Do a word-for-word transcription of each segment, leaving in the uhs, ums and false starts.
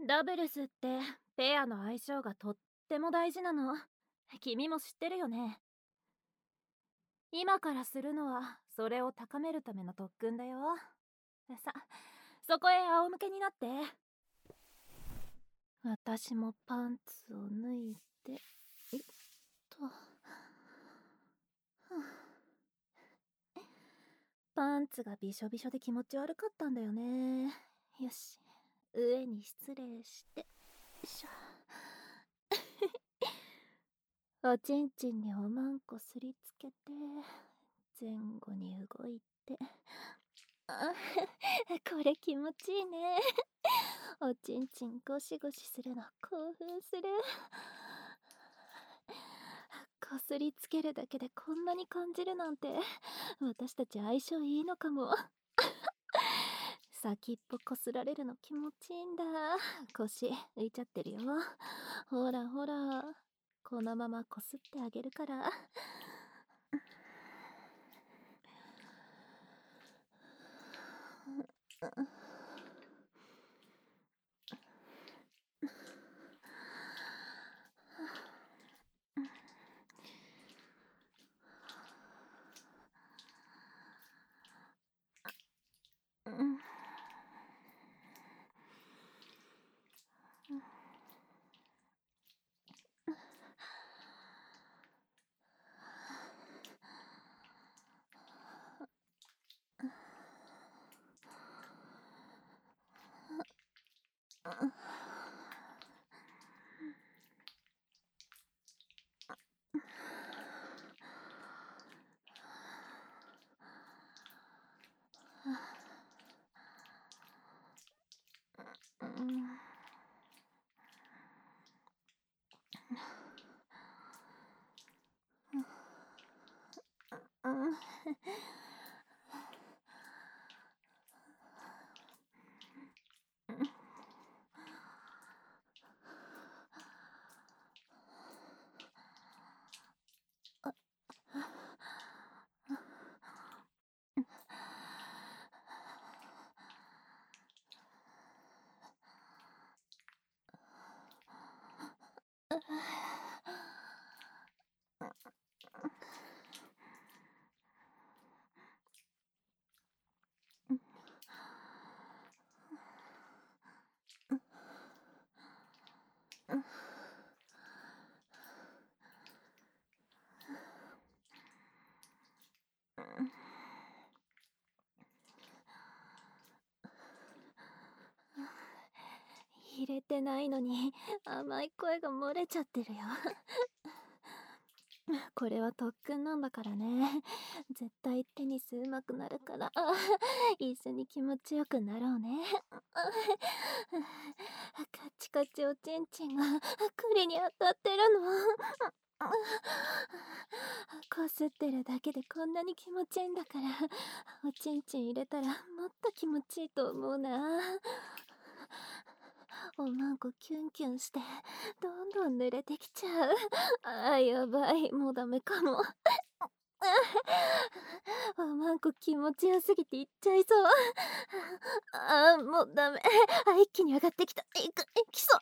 ダブルスってペアの相性がとっても大事なの。君も知ってるよね。今からするのはそれを高めるための特訓だよ。さ、そこへ仰向けになって。私もパンツを脱いで、えっと、パンツがびしょびしょで気持ち悪かったんだよね。よし、上に失礼して、よいしょ。おちんちんにおまんこすりつけて、前後に動いて。あ、これ気持ちいいね。おちんちんゴシゴシするの興奮する。こすりつけるだけでこんなに感じるなんて、私たち相性いいのかも。先っぽこすられるの気持ちいいんだ。腰浮いちゃってるよ。ほらほら、このままこすってあげるから。うんうん入れてないのに甘い声が漏れちゃってるよ。これは特訓なんだからね。絶対テニス上手くなるから、一緒に気持ちよくなろうね。カチカチおちんちんが栗に当たってるの。こすってるだけでこんなに気持ちいいんだから、おちんちん入れたらもっと気持ちいいと思うな。おまんこキュンキュンしてどんどん濡れてきちゃう。あーやばい、もうダメかも。おまんこ気持ちよすぎていっちゃいそう。あーもうダメ。あ、一気に上がってきた。いく、いきそう。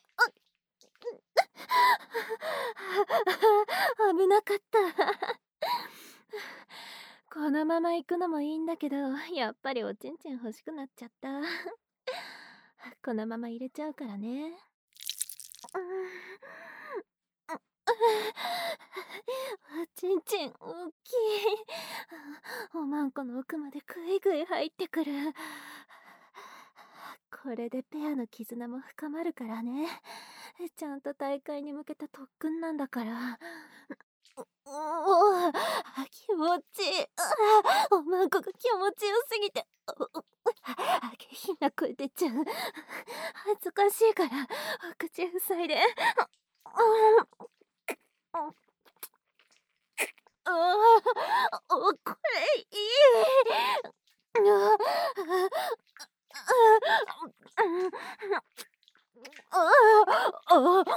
危なかった。このまま行くのもいいんだけど、やっぱりおちんちん欲しくなっちゃった。このまま入れちゃうからね。おちんちん大きい。おまんこの奥までぐいぐい入ってくる。これでペアの絆も深まるからね。ちゃんと大会に向けた特訓なんだから。おお、気持ちいい。おまんこが気持ちよすぎて、下品な声出ちゃう。恥ずかしいからお口塞いで。ああ、お、これいい。ああ、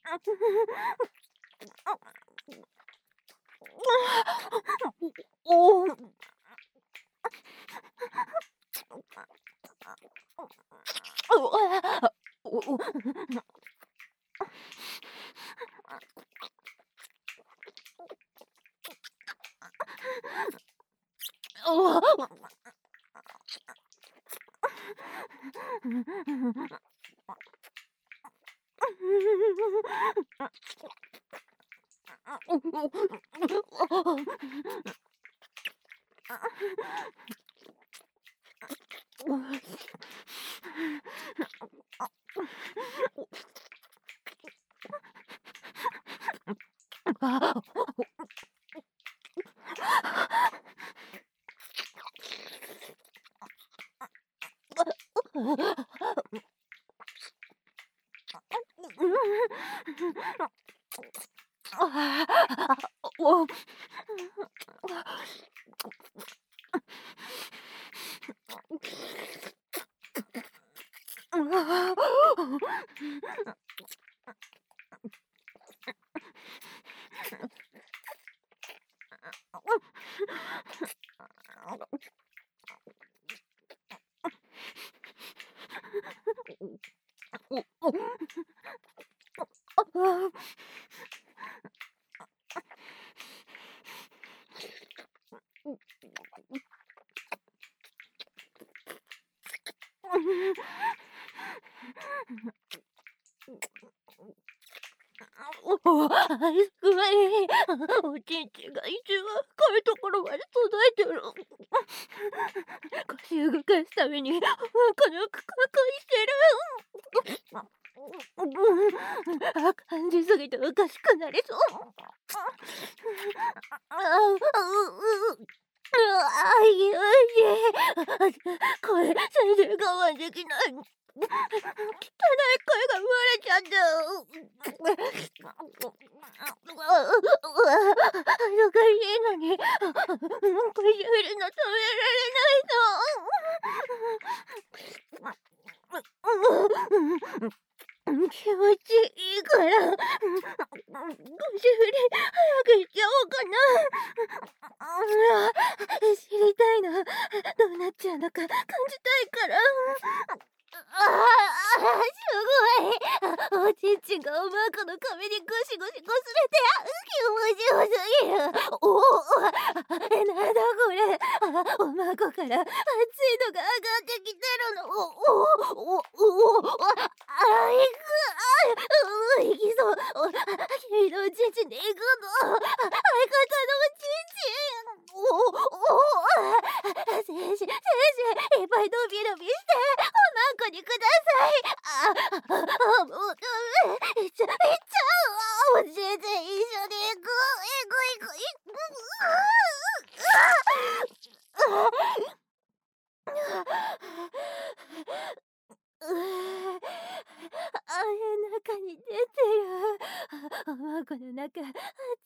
おお。おお。おお。お、あ、すごい。おちんちんが一番深いところまで届いてる。腰動かすために、なんかなんかしてる。あ、感じすぎておかしくなりそう。ああ、ううう。うわ、いいおいしい。これ全然我慢できない。汚い声が漏れちゃった。恥ずかしいのに、口振るの止められないの。気持ちいいから、腰振り早くしちゃおうかな。知りたいの。どうなっちゃうのか感じたいから。ああ、すごい。おちんちんがおまんこの髪にゴシゴシこすれて、気持ちよすぎる。おお、え、なんだこれ。あ、おまんこから熱いのが上がってきてるの。おお、おお、お、あ、いく。あ、う、いきそう。お、君のおちんちんでいくの。相方のおちんちん。おお、おお、先生、先生、いっぱい伸び伸びして、おまんこにください。あ、あ、もうダメ。いっちゃ、いっちゃう。おちんちん一緒に行く。行く行く行く。うあ、うあ、あれ中に出てる。おまんこの中、熱い。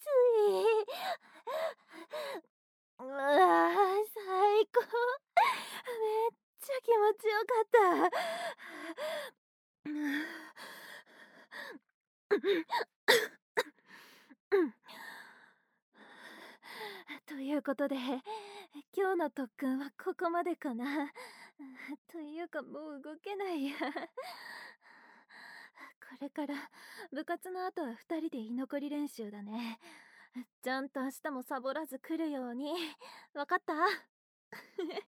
うわ、最高。めっちゃ気持ちよかった。ということで、今日の特訓はここまでかな。というかもう動けないや。これから部活の後はふたりで居残り練習だね。ちゃんと明日もサボらず来るように。わかった？